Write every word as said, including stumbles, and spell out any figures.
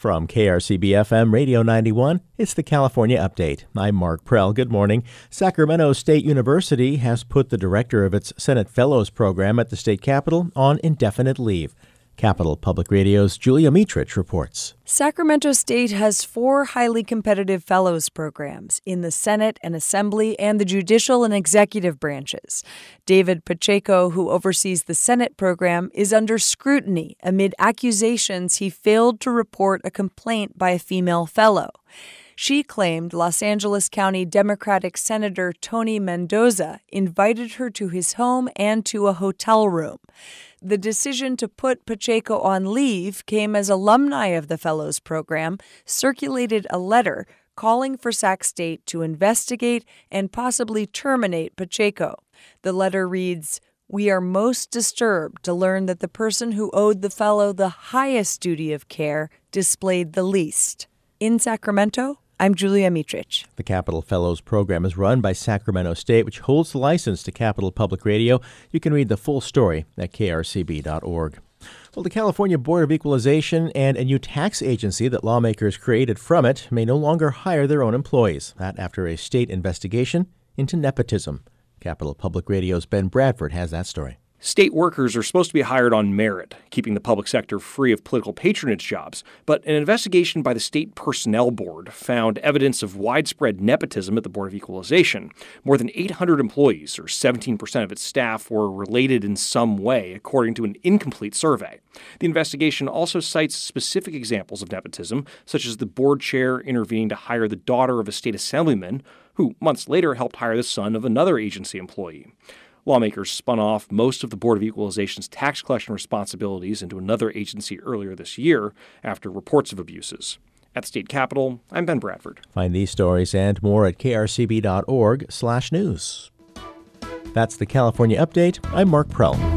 From K R C B F M Radio ninety-one, it's the California Update. I'm Mark Prell. Good morning. Sacramento State University has put the director of its Senate Fellows program at the state capitol on indefinite leave. Capital Public Radio's Julia Mitrich reports. Sacramento State has four highly competitive fellows programs in the Senate and Assembly and the judicial and executive branches. David Pacheco, who oversees the Senate program, is under scrutiny amid accusations he failed to report a complaint by a female fellow. She claimed Los Angeles County Democratic Senator Tony Mendoza invited her to his home and to a hotel room. The decision to put Pacheco on leave came as alumni of the Fellows Program circulated a letter calling for Sac State to investigate and possibly terminate Pacheco. The letter reads, "We are most disturbed to learn that the person who owed the fellow the highest duty of care displayed the least." In Sacramento, I'm Julia Mitrich. The Capital Fellows program is run by Sacramento State, which holds the license to Capital Public Radio. You can read the full story at K R C B dot org. Well, the California Board of Equalization and a new tax agency that lawmakers created from it may no longer hire their own employees. That after a state investigation into nepotism. Capital Public Radio's Ben Bradford has that story. State workers are supposed to be hired on merit, keeping the public sector free of political patronage jobs. But an investigation by the State Personnel Board found evidence of widespread nepotism at the Board of Equalization. More than eight hundred employees, or seventeen percent of its staff, were related in some way, according to an incomplete survey. The investigation also cites specific examples of nepotism, such as the board chair intervening to hire the daughter of a state assemblyman, who months later helped hire the son of another agency employee. Lawmakers spun off most of the Board of Equalization's tax collection responsibilities into another agency earlier this year after reports of abuses. At the state capitol, I'm Ben Bradford. Find these stories and more at K R C B dot org slash news. That's the California Update. I'm Mark Prell.